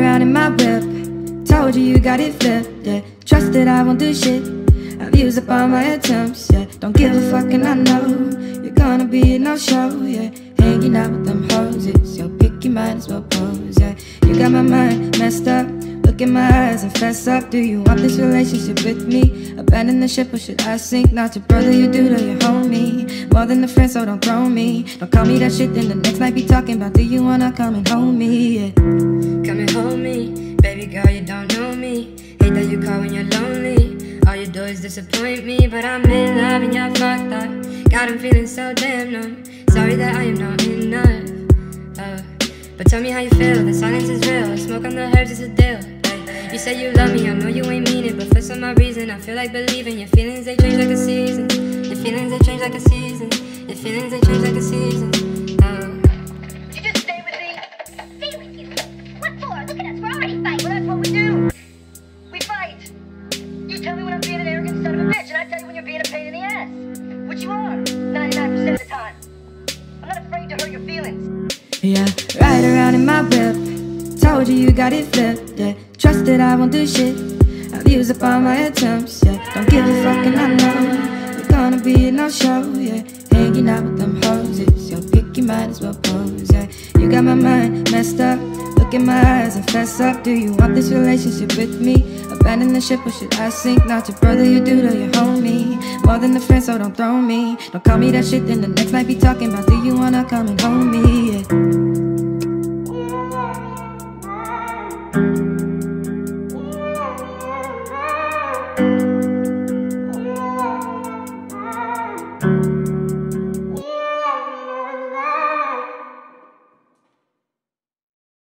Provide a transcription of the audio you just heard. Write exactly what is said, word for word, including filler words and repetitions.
around in my whip. Told you you got it flipped, yeah. Trust that I won't do shit. I've used up all my attempts, yeah. Don't give a fuck and I know you're gonna be a no-show, yeah. Hanging out with them hoes, it's your pick, you might as well pose, yeah. You got my mind messed up. Look in my eyes and fess up. Do you want this relationship with me? Abandon the ship or should I sink? Not your brother, your dude, or your homie. More than a friend, so don't throw me. Don't call me that shit, then the next night be talking about do you wanna come and hold me, yeah. Come and hold me, baby girl, you don't know me. Hate that you call when you're lonely. All you do is disappoint me, but I'm in love and you're fucked up. God, I'm feeling so damn numb. Sorry that I am not enough, uh, but tell me how you feel, the silence is real. Smoke on the herbs is a deal. You say you love me, I know you ain't mean it, but for some odd reason I feel like believing. Your feelings, they change like a season. Your feelings, they change like a season. Your feelings, they change like a season. Oh. You just stay with me. Stay with you? What for? Look at us, we're already fighting. Well, that's what we do. We fight. You tell me when I'm being an arrogant son of a bitch, and I tell you when you're being a pain in the ass. Which you are, ninety-nine percent of the time. I'm not afraid to hurt your feelings. Yeah, ride around in my whip. Told you you got it flipped, yeah. Trust that I won't do shit. I've used up all my attempts, yeah. Don't give a fuck and I know you're gonna be a no-show, yeah. Hanging out with them hoes, it's your pick, you might as well pose, yeah. You got my mind messed up. Look in my eyes and fess up. Do you want this relationship with me? Abandon the ship or should I sink? Not your brother, your dude, or your homie. More than a friend, so don't throw me. Don't call me that shit, then the next night be talking about do you wanna come and hold me, yeah. Thank you.